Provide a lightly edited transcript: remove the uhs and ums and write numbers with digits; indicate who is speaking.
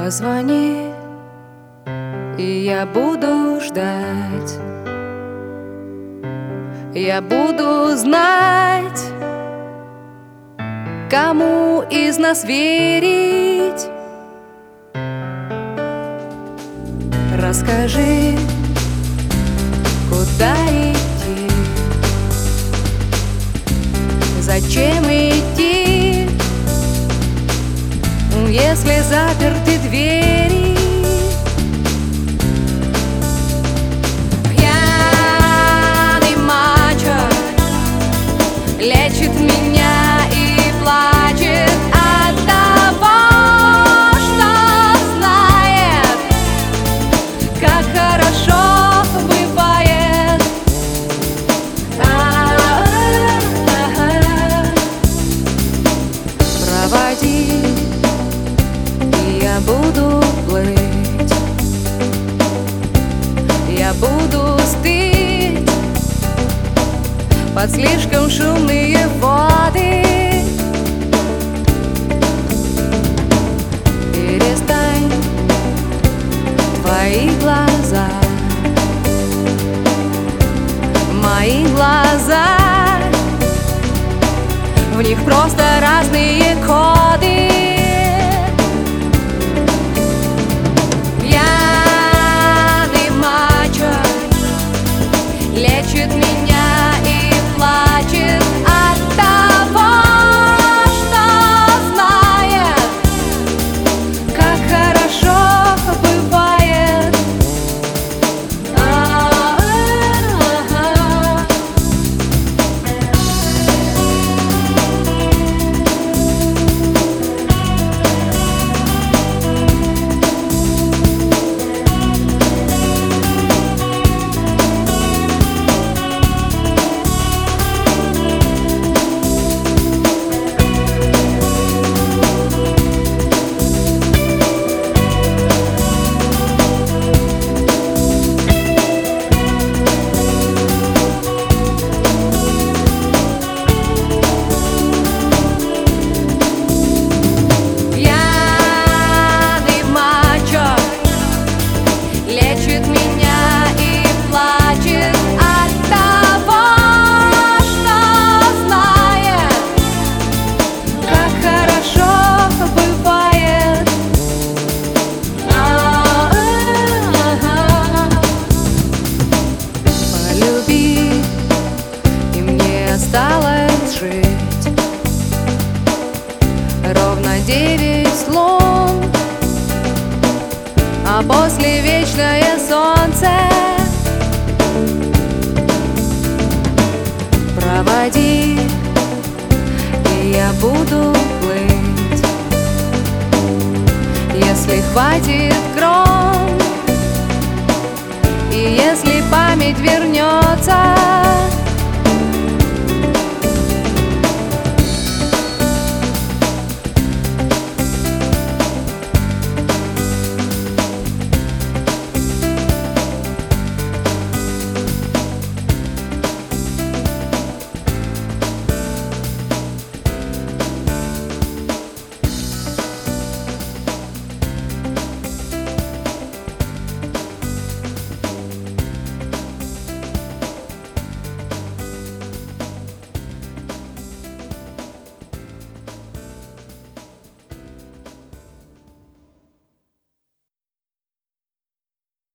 Speaker 1: Позвони, и я буду ждать. Я буду знать, кому из нас верить. Расскажи, куда идти, зачем идти, если заперты двери. Пьяный мачо лечит меня и плачет от того, что знает, как хорошо бывает. Проводи, и я буду плыть, я буду стыть под слишком шумные воды. Перестань, твои глаза, мои глаза, в них просто разные коды. Пьяный мачо лечит меня и плачет от того, что знает, как хорошо бывает. Осталось жить ровно 9 лун, а после вечное солнце. Проводи, и я буду плыть, если хватит крон, и если память вернется.